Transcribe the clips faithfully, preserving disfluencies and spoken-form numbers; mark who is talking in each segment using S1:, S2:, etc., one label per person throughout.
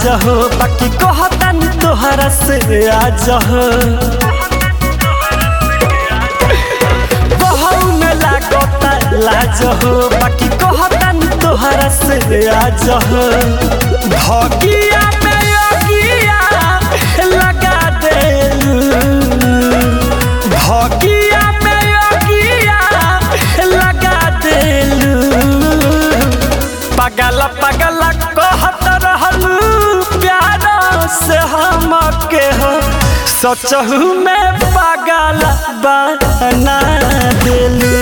S1: लाज हो बाकी कहतन तोहरा से आज हो कहू में लागता लाज हो बाकी कहतन तोहरा से आज हो भगिया में योगिया लगा देलू भगिया में योगिया लगा देलू पगल पगल कहत रहलू प्यार से हम के हो सोचहू में पगल बना देलू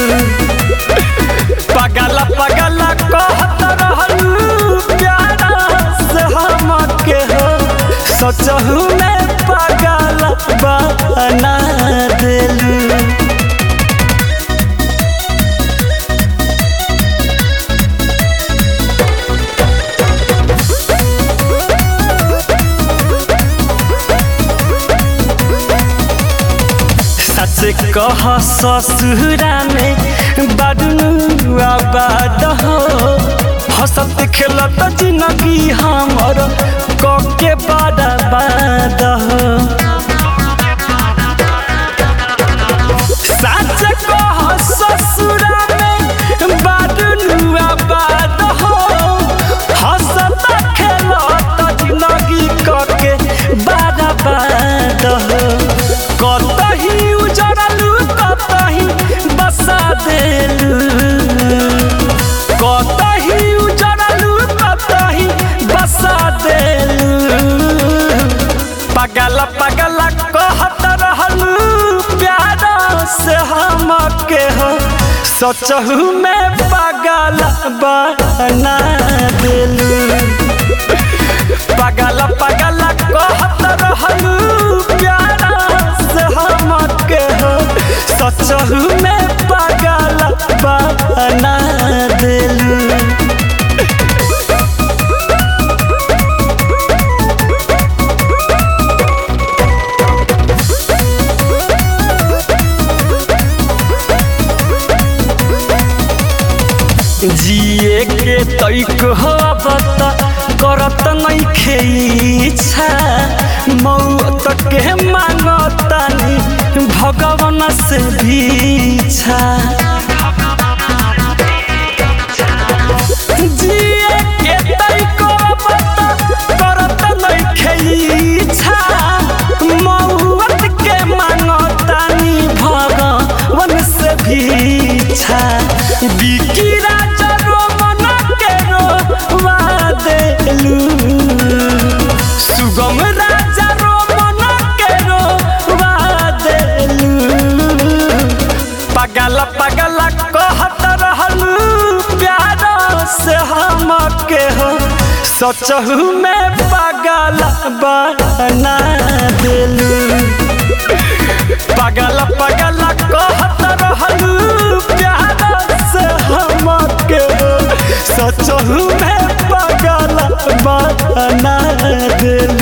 S1: पगल पगल कहत रहलू प्यार से हम के हो सोचहू में पगल बना देलू सच कह ससुरा में बड़ू आबाद हो हंसत खेलत जिंदगी हमर कके बर्बाद हो सच कह ससुरा में बड़ू आबाद हो हंसत खेलत जिंदगी कके बर्बाद हो कतही उजड़लू कतही बसा देलू कतही उजड़लू कतही बसा देलू पगल पगल कहत रहलू प्यार से हम के हो सोचहू में पगल बना देलू पगल पगल कहत रहलू प्यार से हम के हो सोचहू में पगल बना देलू जिए के तैक हो बता करत नहीं खेइछा मौत के मांगतानी भगवान से भीछा जिए के तैक बता करत नहीं खेइछा मौत के मांगतानी भगवान से भीछा बिकी सुगम राजा रो मन के रोवा देलू पगल पगल कहत रहलू प्यार से हम के हो सोचहू में पगल बना देलू पगल पगल कहत रहलू प्यार से हम के हो सोचहू में पगल बना देलू।